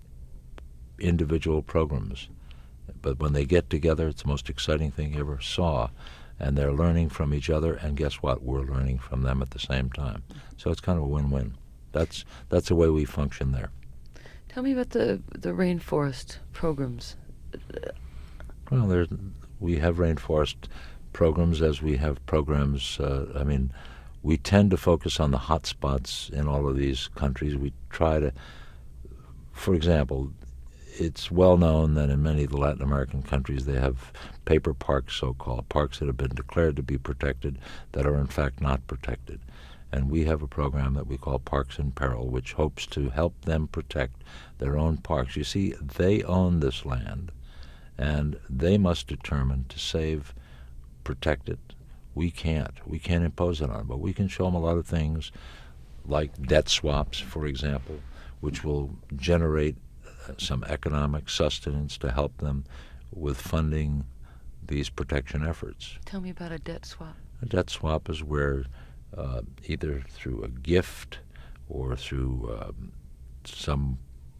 individual programs. But when they get together, it's the most exciting thing you ever saw. And they're learning from each other, and guess what? We're learning from them at the same time. So it's kind of a win-win. That's that's the way we function there. Tell me about the, the rainforest programs. Well, there's, we have rainforest programs as we have programs, uh, I mean, we tend to focus on the hot spots in all of these countries. We try to, for example, it's well known that in many of the Latin American countries they have paper parks, so-called, parks that have been declared to be protected that are in fact not protected. And we have a program that we call Parks in Peril, which hopes to help them protect their own parks. You see, they own this land, and they must determine to save, protect it. We can't. We can't impose it on them, but we can show them a lot of things, like debt swaps, for example, which will generate some economic sustenance to help them with funding these protection efforts. Tell me about a debt swap. A debt swap is where uh, either through a gift or through um, some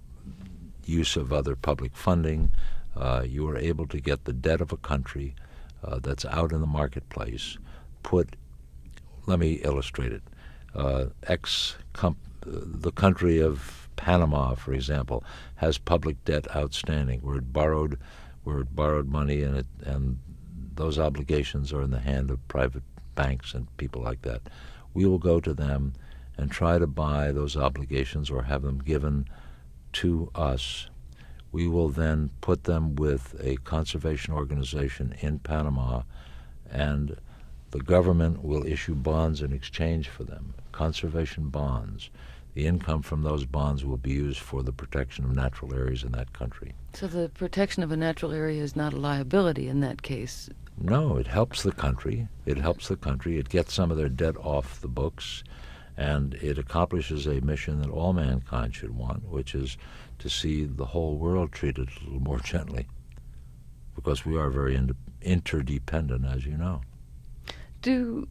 use of other public funding, uh, you are able to get the debt of a country uh, that's out in the marketplace. Put, let me illustrate it. Uh, ex comp- the country of Panama, for example, has public debt outstanding, where it borrowed, where it borrowed money, and it and those obligations are in the hand of private banks and people like that. We will go to them and try to buy those obligations or have them given to us. We will then put them with a conservation organization in Panama, and the government will issue bonds in exchange for them, conservation bonds. The income from those bonds will be used for the protection of natural areas in that country. So the protection of a natural area is not a liability in that case? No, it helps the country. It helps the country. It gets some of their debt off the books, and it accomplishes a mission that all mankind should want, which is to see the whole world treated a little more gently, because we are very in- interdependent, as you know. Do,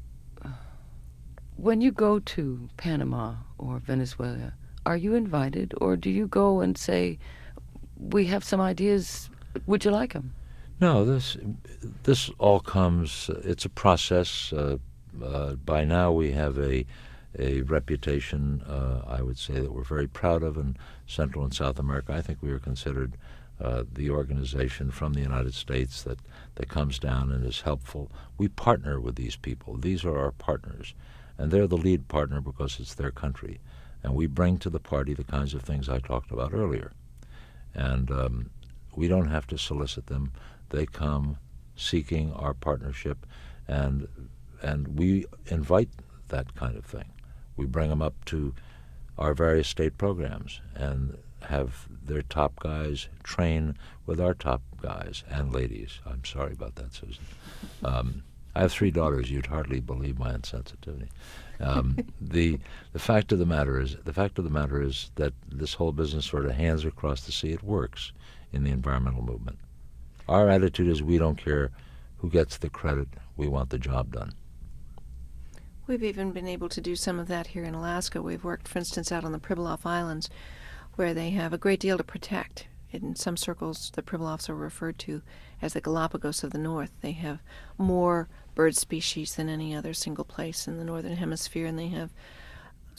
when you go to Panama or Venezuela, are you invited, or do you go and say, we have some ideas, would you like them? No, this this all comes, it's a process. Uh, uh, by now we have a a reputation, uh, I would say, that we're very proud of in Central and South America. I think we are considered uh, the organization from the United States that, that comes down and is helpful. We partner with these people. These are our partners, and they're the lead partner because it's their country. And we bring to the party the kinds of things I talked about earlier. And um, we don't have to solicit them. They come seeking our partnership, and and we invite that kind of thing. We bring them up to our various state programs and have their top guys train with our top guys and ladies. I'm sorry about that, Susan. Um, I have three daughters. You'd hardly believe my insensitivity. Um, the the fact of the matter is the fact of the matter is that this whole business sort of hands across the sea. It works in the environmental movement. Our attitude is we don't care who gets the credit. We want the job done. We've even been able to do some of that here in Alaska. We've worked, for instance, out on the Pribilof Islands, where they have a great deal to protect. In some circles, the Pribilofs are referred to as the Galapagos of the North. They have more bird species than any other single place in the Northern Hemisphere, and they have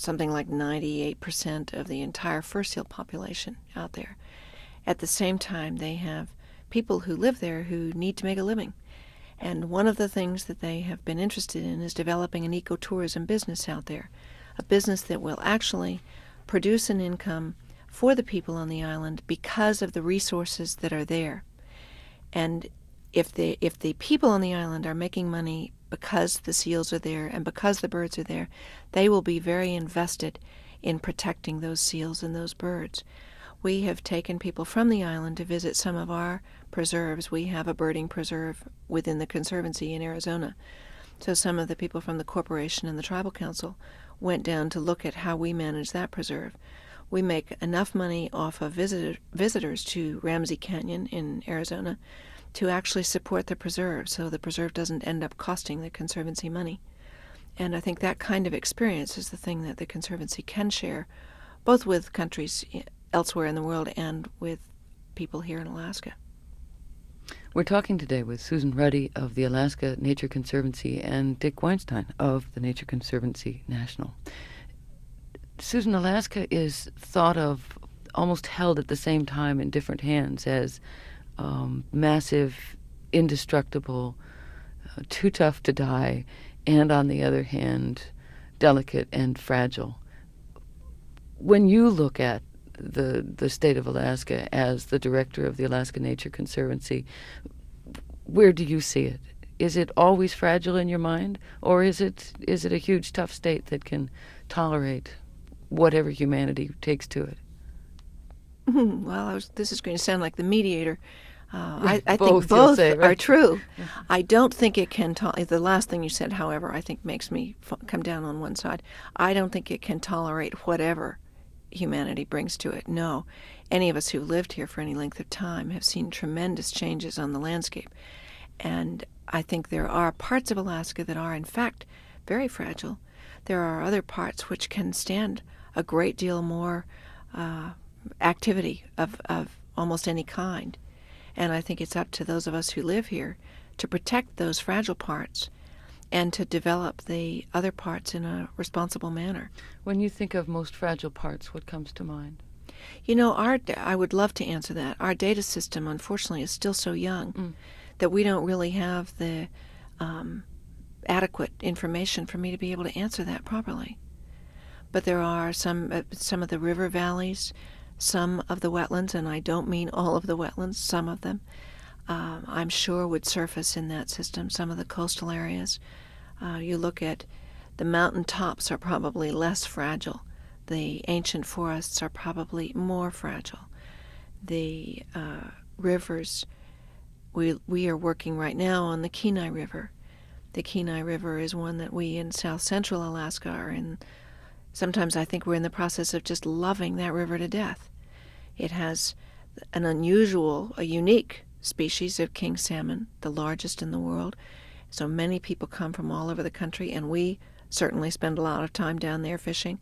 something like ninety-eight percent of the entire fur seal population out there. At the same time, they have people who live there who need to make a living. And one of the things that they have been interested in is developing an ecotourism business out there, a business that will actually produce an income for the people on the island because of the resources that are there. And if the if the people on the island are making money because the seals are there and because the birds are there, they will be very invested in protecting those seals and those birds. We have taken people from the island to visit some of our preserves. We have a birding preserve within the Conservancy in Arizona. So some of the people from the corporation and the tribal council went down to look at how we manage that preserve. We make enough money off of visitor, visitors to Ramsey Canyon in Arizona to actually support the preserve, so the preserve doesn't end up costing the Conservancy money. And I think that kind of experience is the thing that the Conservancy can share, both with countries elsewhere in the world and with people here in Alaska. We're talking today with Susan Ruddy of the Alaska Nature Conservancy and Dick Weinstein of the Nature Conservancy National. Susan, Alaska is thought of, almost held at the same time in different hands as um, massive, indestructible, uh, too tough to die, and on the other hand, delicate and fragile. When you look at the the state of Alaska as the director of the Alaska Nature Conservancy, where do you see it? Is it always fragile in your mind, or is it is it a huge, tough state that can tolerate whatever humanity takes to it? Well, I was, this is going to sound like the mediator. Uh, I, I Both, think both say, right? are true. I don't think it can tolerate, the last thing you said, however, I think makes me f- come down on one side. I don't think it can tolerate whatever humanity brings to it. No. Any of us who've lived here for any length of time have seen tremendous changes on the landscape. And I think there are parts of Alaska that are, in fact, very fragile. There are other parts which can stand a great deal more uh, activity of, of almost any kind. And I think it's up to those of us who live here to protect those fragile parts and to develop the other parts in a responsible manner. When you think of most fragile parts, what comes to mind? You know, our I would love to answer that. Our data system, unfortunately, is still so young mm. that we don't really have the um, adequate information for me to be able to answer that properly. But there are some uh, some of the river valleys, some of the wetlands, and I don't mean all of the wetlands, some of them, uh, I'm sure would surface in that system, some of the coastal areas. Uh, you look at the mountain tops are probably less fragile. The ancient forests are probably more fragile. The uh, rivers, we we are working right now on the Kenai River. The Kenai River is one that we in south central Alaska are in. Sometimes I think we're in the process of just loving that river to death. It has an unusual, a unique species of king salmon, the largest in the world. So many people come from all over the country, and we certainly spend a lot of time down there fishing.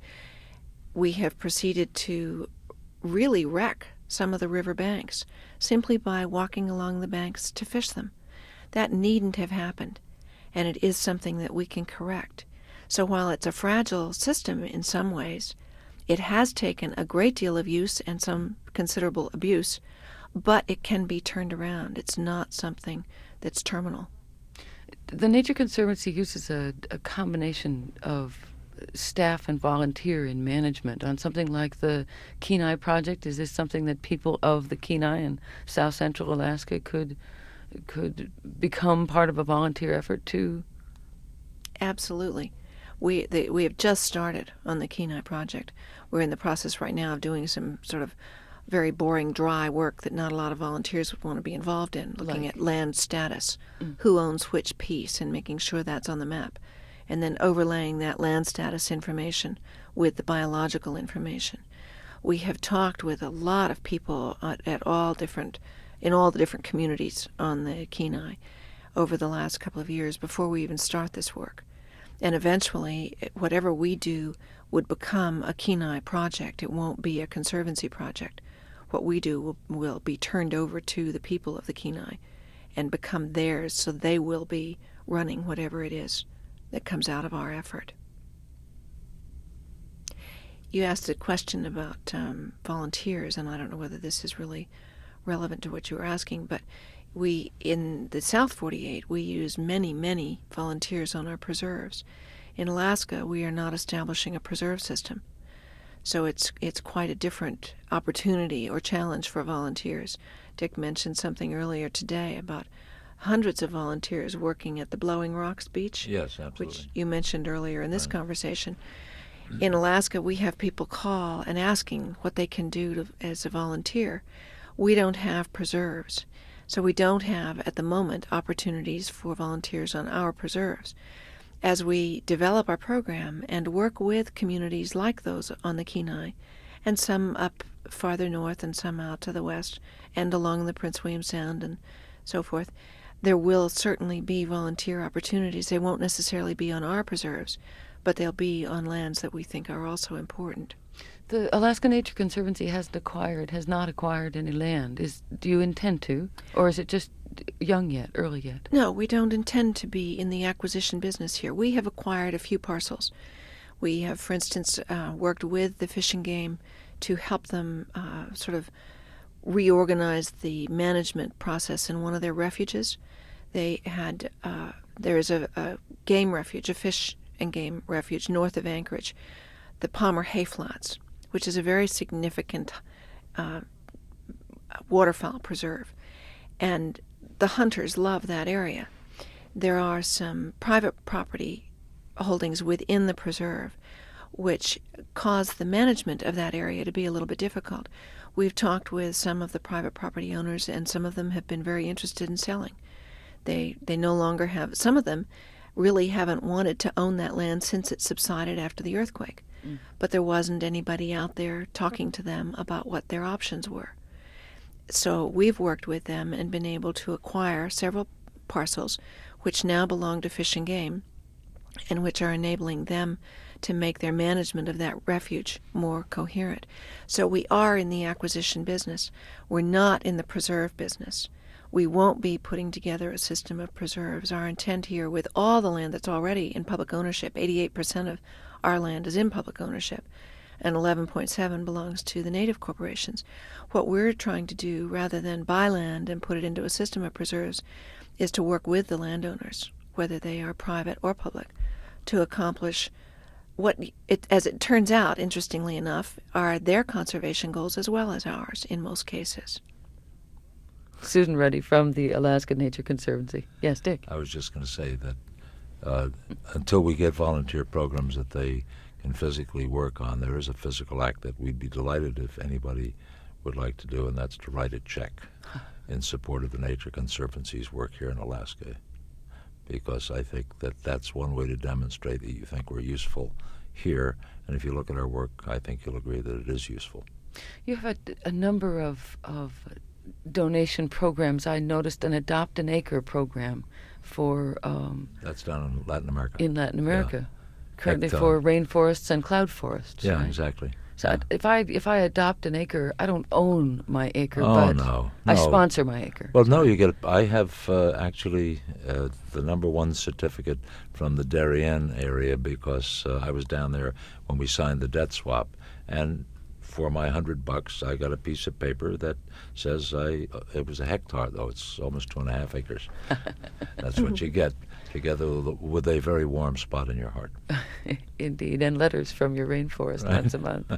We have proceeded to really wreck some of the river banks simply by walking along the banks to fish them. That needn't have happened, and it is something that we can correct. So while it's a fragile system in some ways, it has taken a great deal of use and some considerable abuse, but it can be turned around. It's not something that's terminal. The Nature Conservancy uses a, a combination of staff and volunteer in management on something like the Kenai Project. Is this something that people of the Kenai and South Central Alaska could could become part of a volunteer effort too? Absolutely. We the, we have just started on the Kenai Project. We're in the process right now of doing some sort of very boring, dry work that not a lot of volunteers would want to be involved in, looking like. at land status, mm. who owns which piece, and making sure that's on the map, and then overlaying that land status information with the biological information. We have talked with a lot of people at, at all different, in all the different communities on the Kenai over the last couple of years before we even start this work. And eventually, whatever we do would become a Kenai project. It won't be a conservancy project. What we do will, will be turned over to the people of the Kenai and become theirs, so they will be running whatever it is that comes out of our effort. You asked a question about um, volunteers, and I don't know whether this is really relevant to what you were asking, but we, in the South forty-eight, we use many, many volunteers on our preserves. In Alaska, we are not establishing a preserve system. So it's it's quite a different opportunity or challenge for volunteers. Dick mentioned something earlier today about hundreds of volunteers working at the Blowing Rocks Beach. Yes, absolutely. Which you mentioned earlier in this Right. conversation. In Alaska, we have people call and asking what they can do to, as a volunteer. We don't have preserves, so we don't have, at the moment, opportunities for volunteers on our preserves. As we develop our program and work with communities like those on the Kenai, and some up farther north and some out to the west, and along the Prince William Sound and so forth, there will certainly be volunteer opportunities. They won't necessarily be on our preserves, but they'll be on lands that we think are also important. The Alaska Nature Conservancy hasn't acquired, has not acquired any land. Is do you intend to, or is it just young yet, early yet? No, we don't intend to be in the acquisition business here. We have acquired a few parcels. We have, for instance, uh, worked with the Fish and Game to help them uh, sort of reorganize the management process in one of their refuges. They had, uh, there is a, a game refuge, a fish and game refuge north of Anchorage, the Palmer Hay Flats, which is a very significant uh, waterfowl preserve. And the hunters love that area. There are some private property holdings within the preserve which cause the management of that area to be a little bit difficult. We've talked with some of the private property owners, and some of them have been very interested in selling. They they no longer have, some of them really haven't wanted to own that land since it subsided after the earthquake. Mm. But there wasn't anybody out there talking to them about what their options were. So we've worked with them and been able to acquire several parcels which now belong to Fish and Game, and which are enabling them to make their management of that refuge more coherent. So we are in the acquisition business. We're not in the preserve business. We won't be putting together a system of preserves. Our intent here, with all the land that's already in public ownership, eighty-eight percent of our land is in public ownership, and eleven point seven belongs to the native corporations. What we're trying to do, rather than buy land and put it into a system of preserves, is to work with the landowners, whether they are private or public, to accomplish what, it, as it turns out, interestingly enough, are their conservation goals as well as ours in most cases. Susan Ruddy from the Alaska Nature Conservancy. Yes, Dick. I was just going to say that uh, until we get volunteer programs that they can physically work on, there is a physical act that we'd be delighted if anybody would like to do, and that's to write a check in support of the Nature Conservancy's work here in Alaska, because I think that that's one way to demonstrate that you think we're useful here, and if you look at our work, I think you'll agree that it is useful. You have a, a number of, of donation programs. I noticed an Adopt an Acre program for... Um, that's down in Latin America. In Latin America. Yeah. Currently At, uh, for rainforests and cloud forests. Yeah, right? exactly. So I, if I if I adopt an acre, I don't own my acre, Oh, but no, I no. sponsor my acre. Well, no, you get. I have uh, actually uh, the number one certificate from the Darien area because uh, I was down there when we signed the debt swap, and for my hundred bucks, I got a piece of paper that says I. Uh, it was a hectare, though. It's almost two and a half acres. That's what you get, together with a very warm spot in your heart. Indeed, and letters from your rainforest Right. once a month.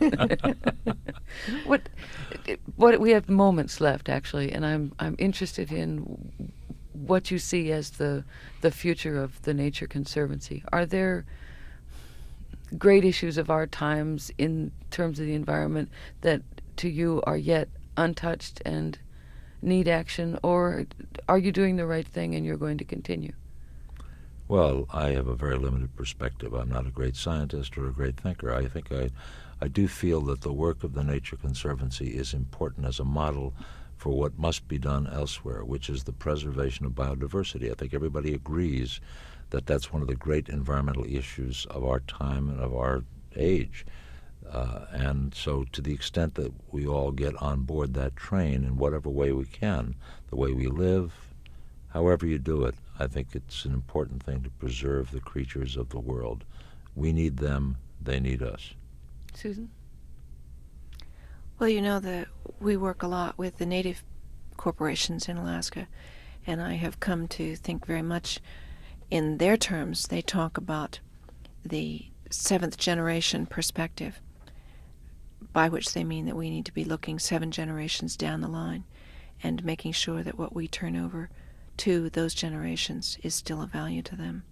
what, what we have moments left actually, and I'm I'm interested in what you see as the the future of the Nature Conservancy. Are there great issues of our times in terms of the environment that to you are yet untouched and need action, or are you doing the right thing and you're going to continue? Well, I have a very limited perspective. I'm not a great scientist or a great thinker. I think I, I do feel that the work of the Nature Conservancy is important as a model for what must be done elsewhere, which is the preservation of biodiversity. I think everybody agrees that that's one of the great environmental issues of our time and of our age. Uh, and so to the extent that we all get on board that train in whatever way we can, the way we live, however you do it, I think it's an important thing to preserve the creatures of the world. We need them, they need us. Susan? Well, you know, the, we work a lot with the native corporations in Alaska, and I have come to think very much in their terms. They talk about the seventh generation perspective, by which they mean that we need to be looking seven generations down the line and making sure that what we turn over to those generations is still of value to them.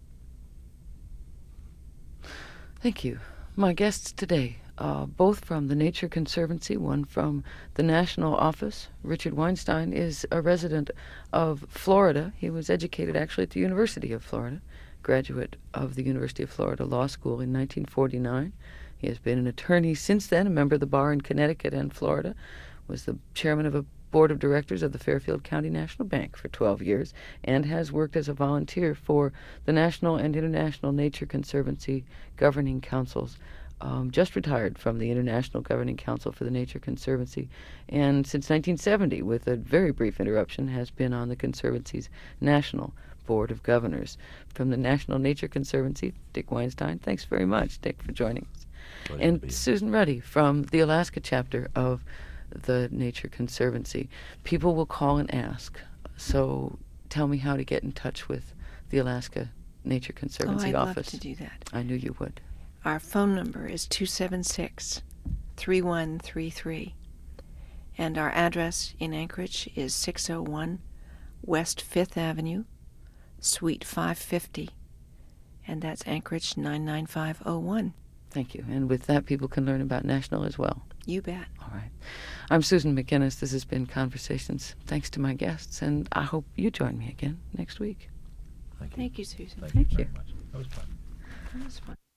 Thank you. My guests today, uh, both from the Nature Conservancy, one from the National Office. Richard Weinstein is a resident of Florida. He was educated actually at the University of Florida, graduate of the University of Florida Law School in nineteen forty-nine. He has been an attorney since then, a member of the bar in Connecticut and Florida, was the chairman of a board of directors of the Fairfield County National Bank for twelve years, and has worked as a volunteer for the National and International Nature Conservancy governing councils. Um, just retired from the International Governing Council for the Nature Conservancy, and since nineteen seventy, with a very brief interruption, has been on the Conservancy's National Board of Governors. From the National Nature Conservancy, Dick Weinstein, thanks very much, Dick, for joining us. Pleasure to be And here. Susan Ruddy from the Alaska chapter of the Nature Conservancy. People will call and ask, so tell me how to get in touch with the Alaska Nature Oh, Conservancy I'd love office. to do that. I knew you would. Our phone number is two seven six, three one three three, and our address in Anchorage is six oh one West Fifth Avenue, Suite five fifty, and that's Anchorage nine nine five oh one. Thank you. And with that, people can learn about National as well. You bet. All right. I'm Susan McGinnis. This has been Conversations. Thanks to my guests, and I hope you join me again next week. Thank you. Thank you, Susan. Thank, Thank you you. very much. That was fun. That was fun.